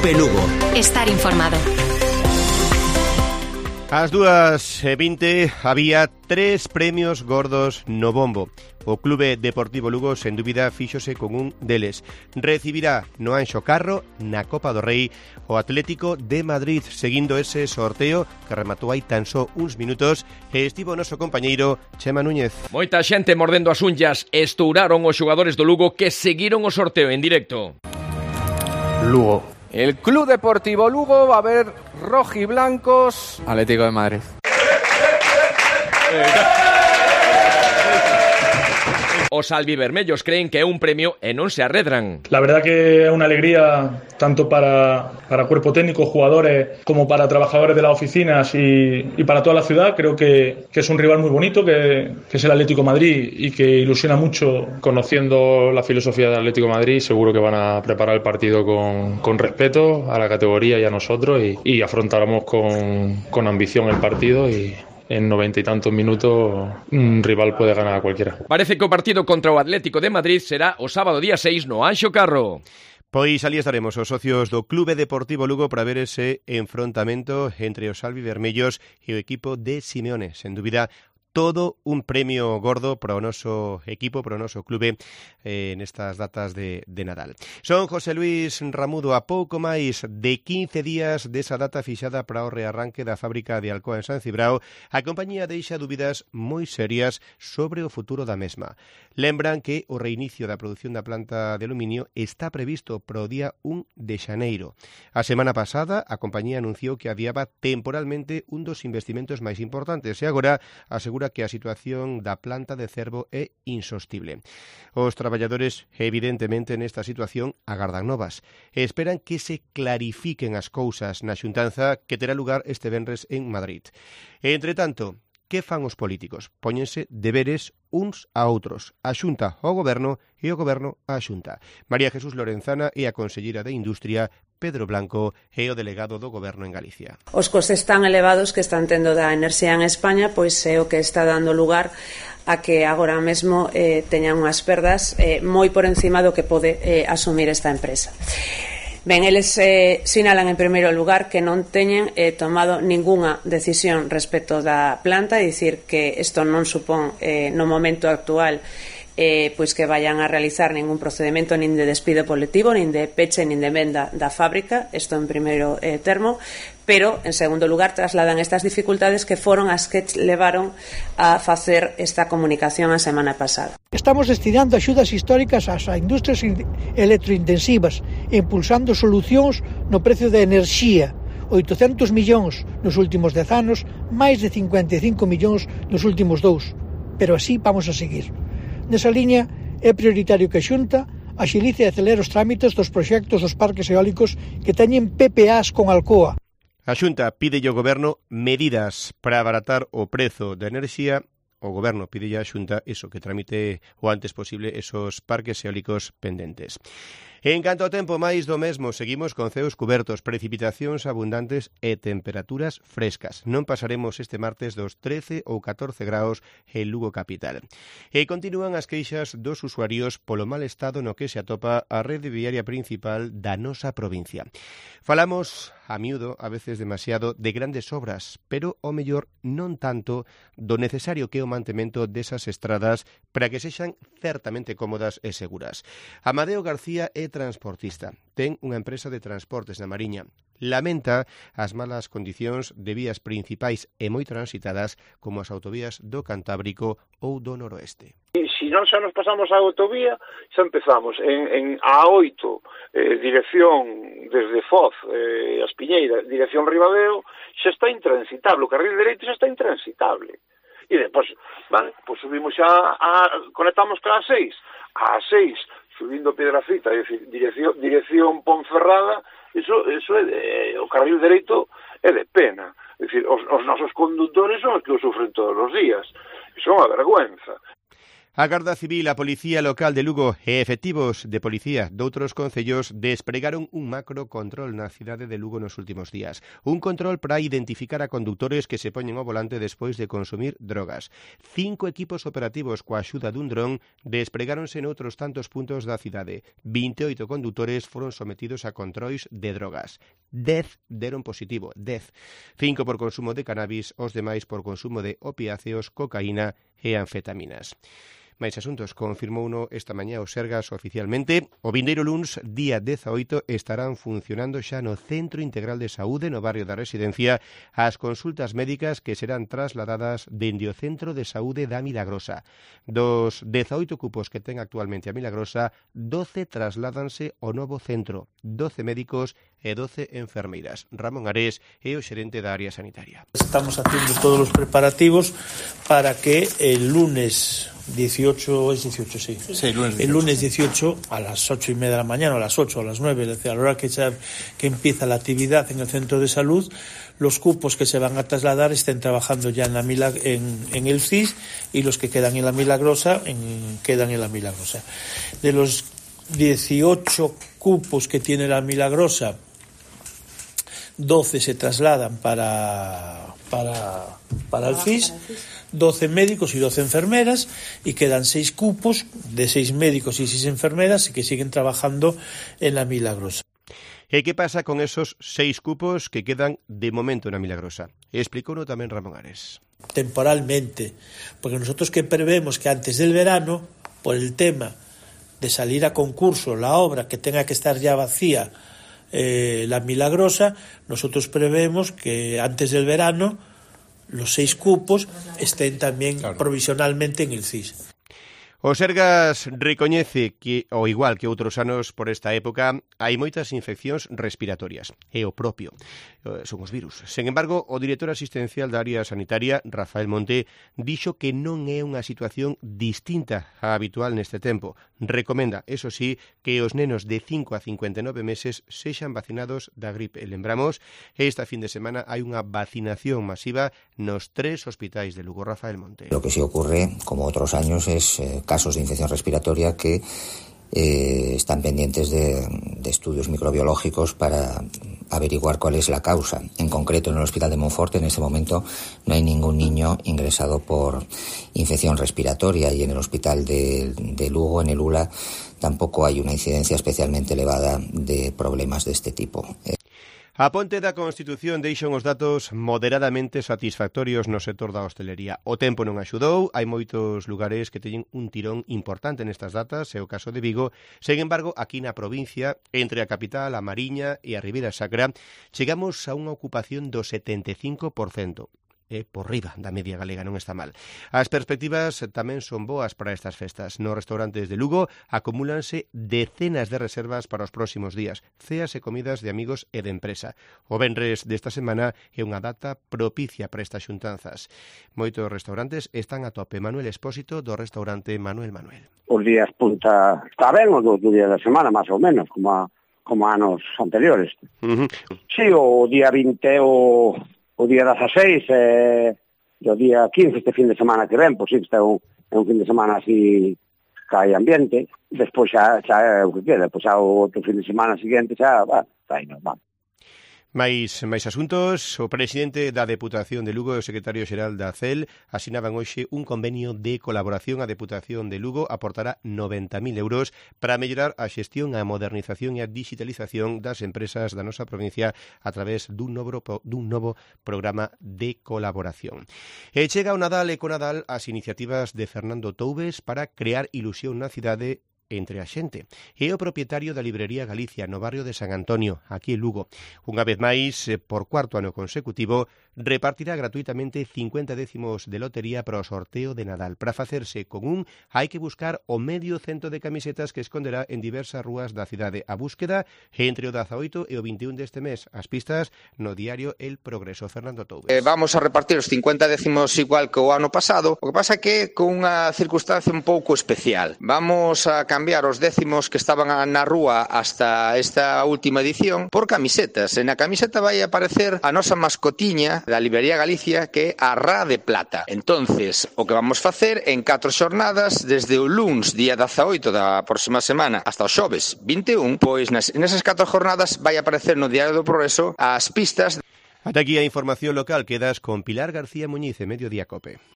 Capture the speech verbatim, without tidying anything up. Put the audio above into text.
Cope Lugo. Estar informado. Ás dúas e vinte había tres premios gordos no bombo. O Clube Deportivo Lugo, sen dúbida, fíxose con un deles. Recibirá no Anxo Carro, na Copa do Rei, o Atlético de Madrid, seguindo ese sorteo que rematou hai tan só uns minutos, e estivo o noso compañeiro Chema Núñez. Moita xente mordendo as unllas, estouraron os xogadores do Lugo que seguiron o sorteo en directo. Lugo. El Club Deportivo Lugo va a ver rojiblancos. Atlético de Madrid. Os albivermellos creen que é un premio e non se arredran. La verdad que é unha alegría tanto para, para cuerpo técnico, jugadores, como para trabajadores de las oficinas y, y para toda la ciudad. Creo que, que es un rival muy bonito, que, que es el Atlético de Madrid y que ilusiona mucho. Conociendo la filosofía del Atlético de Madrid, seguro que van a preparar el partido con, con respeto a la categoría y a nosotros y, y afrontaremos con, con ambición el partido y en noventa y tantos minutos un rival puede ganar a cualquiera. Parece que o partido contra o Atlético de Madrid será o sábado día seis no Anxo Carro. Pois ali estaremos os socios do Clube Deportivo Lugo para ver ese enfrontamento entre os albivermellos e o equipo de Simeone. Sen dúbida, todo un premio gordo para o noso equipo, para o noso clube eh, nestas datas de, de Nadal. Son José Luis Ramudo a pouco máis de quince días desa data fixada para o rearranque da fábrica de Alcoa en San Cibrao. A compañía deixa dúbidas moi serias sobre o futuro da mesma. Lembran que o reinicio da produción da planta de aluminio está previsto para o día un de xaneiro. A semana pasada, a compañía anunciou que adiaba temporalmente un dos investimentos máis importantes e agora asegura que a situación da planta de Cervo é insostible. Os traballadores, evidentemente, nesta situación agardan novas e esperan que se clarifiquen as cousas na xuntanza que terá lugar este venres en Madrid. E, entre tanto, que fan os políticos? Póñense deberes uns a outros. A Xunta ao Goberno e o Goberno á Xunta. María Jesús Lorenzana é a conselleira de Industria, Pedro Blanco é o delegado do Goberno en Galicia. Os costes tan elevados que están tendo da enerxía en España pois é o que está dando lugar a que agora mesmo eh, teñan unhas perdas eh, moi por encima do que pode eh, asumir esta empresa. Ben, eles eh, sinalan en primeiro lugar que non teñen eh, tomado ningunha decisión respecto da planta, é dicir que isto non supón eh, no momento actual eh, pois que vayan a realizar ningún procedimento nin de despido colectivo, nin de peche, nin de venda da fábrica, isto en primeiro eh, termo, pero en segundo lugar trasladan estas dificultades que foron as que levaron a facer esta comunicación a semana pasada. Estamos destinando axudas históricas ás industrias electrointensivas, impulsando solucións no precio da enerxía, oitocentos millóns nos últimos dez anos, máis de cincuenta e cinco millóns nos últimos dous, pero así vamos a seguir. Nesa liña é prioritario que a Xunta axilice e acelere os trámites dos proxectos dos parques eólicos que teñen P P As con Alcoa. A Xunta pide ao Goberno medidas para abaratar o prezo da enerxía. O Goberno pide á Xunta eso, que tramite o antes posible esos parques eólicos pendentes. En canto ao tempo, máis do mesmo, seguimos con ceos cubertos, precipitacións abundantes e temperaturas frescas. Non pasaremos este martes dos trece ou catorce graus en Lugo capital. E continúan as queixas dos usuarios polo mal estado no que se atopa a rede viaria principal da nosa provincia. Falamos a miúdo, a veces demasiado, de grandes obras, pero o mellor non tanto do necesario que é o mantemento desas estradas para que sexan certamente cómodas e seguras. Amadeo García é transportista. Ten unha empresa de transportes na Mariña. Lamenta as malas condicións de vías principais e moi transitadas como as autovías do Cantábrico ou do Noroeste. Si non xa nos pasamos a autovía, xa empezamos en, en A oito, eh, dirección desde Foz, eh, as Piñeiras, dirección Ribadeo, xa está intransitable, o carril dereito xa está intransitable. E depois, vale, pois subimos xa, a, conectamos ca A seis, a seis, subindo Piedrafita, é dicir, dirección, dirección Ponferrada, iso, iso é de, o carril dereito é de pena. É dicir, os, os nosos condutores son os que o sufren todos os días. Iso é unha vergüenza. A Garda Civil, a Policía Local de Lugo e efectivos de policía doutros concellos despregaron un macro control na cidade de Lugo nos últimos días. Un control para identificar a conductores que se poñen ao volante despois de consumir drogas. Cinco equipos operativos coa axuda dun dron despregáronse noutros tantos puntos da cidade. vinte e oito condutores foron sometidos a controis de drogas. Dez deron positivo, dez. Cinco por consumo de cannabis, os demais por consumo de opiáceos, cocaína e anfetaminas. Máis asuntos, confirmouno esta mañá o Sergas oficialmente. O vindeiro luns, día dezaoito, estarán funcionando xa no Centro Integral de Saúde, no barrio da Residencia, as consultas médicas que serán trasladadas dende o Centro de Saúde da Milagrosa. Dos dezaoito cupos que ten actualmente a Milagrosa, doce trasládanse ao novo centro, doce médicos e doce enfermeiras. Ramón Ares é o xerente da área sanitaria. Estamos haciendo todos os preparativos para que el lunes dieciocho, es dieciocho, sí. Sí, el lunes dieciocho. El lunes dieciocho a las ocho y media de la mañana, o a las ocho, o a las nueve, a la hora que, se, que empieza la actividad en el centro de salud, los cupos que se van a trasladar estén trabajando ya en, la Milag en, en el C I S y los que quedan en la Milagrosa en, quedan en la Milagrosa. De los dieciocho cupos que tiene la Milagrosa, doce se trasladan para, para, para el C I S, doce médicos y doce enfermeras, y quedan seis cupos de seis médicos y seis enfermeras que siguen trabajando en la Milagrosa. E que pasa con esos seis cupos que quedan de momento na Milagrosa? Explicouno tamén Ramón Ares. Temporalmente, porque nosotros que prevemos que antes del verano, por el tema de salir a concurso la obra que tenga que estar ya vacía, eh, la Milagrosa, nosotros prevemos que antes del verano los seis cupos estén tamén claro. provisionalmente en el C I S. O Sergas recoñece que, ao igual que outros anos por esta época, hai moitas infeccións respiratorias. É o propio. Son os virus. Sen embargo, o director asistencial da área sanitaria, Rafael Monte, dixo que non é unha situación distinta á habitual neste tempo. Recomenda, eso sí, que os nenos de cinco a cincuenta e nove meses sexan vacinados da gripe. Lembramos, esta fin de semana hai unha vacinación masiva nos tres hospitais de Lugo. Rafael Monte. Lo que sí ocurre, como otros años, es eh, casos de infección respiratoria que eh, están pendientes de, de estudios microbiológicos para averiguar cuál es la causa. En concreto, en el Hospital de Monforte, en este momento, no hay ningún niño ingresado por infección respiratoria, y en el Hospital de, de Lugo, en el U L A, tampoco hay una incidencia especialmente elevada de problemas de este tipo. A ponte da Constitución deixan os datos moderadamente satisfactorios no sector da hostelería. O tempo non axudou, hai moitos lugares que teñen un tirón importante nestas datas, é o caso de Vigo. Sen embargo, aquí na provincia, entre a capital, a Mariña e a Ribeira Sacra, chegamos a unha ocupación do setenta e cinco por cento. É por riba da media galega, non está mal. As perspectivas tamén son boas para estas festas. Nos restaurantes de Lugo acumúlanse decenas de reservas para os próximos días, ceas e comidas de amigos e de empresa. O venres desta semana é unha data propicia para estas xuntanzas. Moitos restaurantes están a tope. Manuel Expósito, do restaurante Manuel Manuel. Os días punta está ben, os dos días da semana, máis ou menos, como, a, como anos anteriores. Uh-huh. Sí, o día vinte o... o día dezaseis e eh, o día quince, este fin de semana que ven, pois sí, este é un, é un fin de semana así que hai ambiente, despois xa, xa é o que queda, pois xa o outro fin de semana seguinte xa, va, xa aí normal. Mais, máis asuntos, o presidente da Deputación de Lugo e o secretario xeral da C E L asinaban hoxe un convenio de colaboración. A Deputación de Lugo aportará noventa mil euros para mellorar a xestión, a modernización e a digitalización das empresas da nosa provincia a través dun novo, dun novo programa de colaboración. E chega o Nadal e co Nadal as iniciativas de Fernando Toubes para crear ilusión na cidade entre a xente. É o propietario da librería Galicia no barrio de San Antonio, aquí en Lugo. Unha vez máis, por cuarto ano consecutivo, repartirá gratuitamente cincuenta décimos de lotería para o sorteo de Nadal. Para facerse con un, hai que buscar o medio cento de camisetas que esconderá en diversas rúas da cidade. A búsqueda entre o dezaoito e o vinte e un deste mes. As pistas no diario El Progreso. Fernando Toubes. Eh, vamos a repartir os cincuenta décimos igual que o ano pasado. O que pasa é que con unha circunstancia un pouco especial. Vamos a cambiar cambiar os décimos que estaban na rúa hasta esta última edición por camisetas. E na camiseta vai aparecer a nosa mascotiña da Librería Galicia, que é a Ra de Plata. Entonces, o que vamos facer en catro xornadas, desde o luns, día dezaoito da próxima semana, hasta o xoves vinte e un, pois nas, nesas catro jornadas vai aparecer no Diario do Progreso as pistas. Ata aquí a información local. Quedas con Pilar García Muñiz en Mediodía Cope.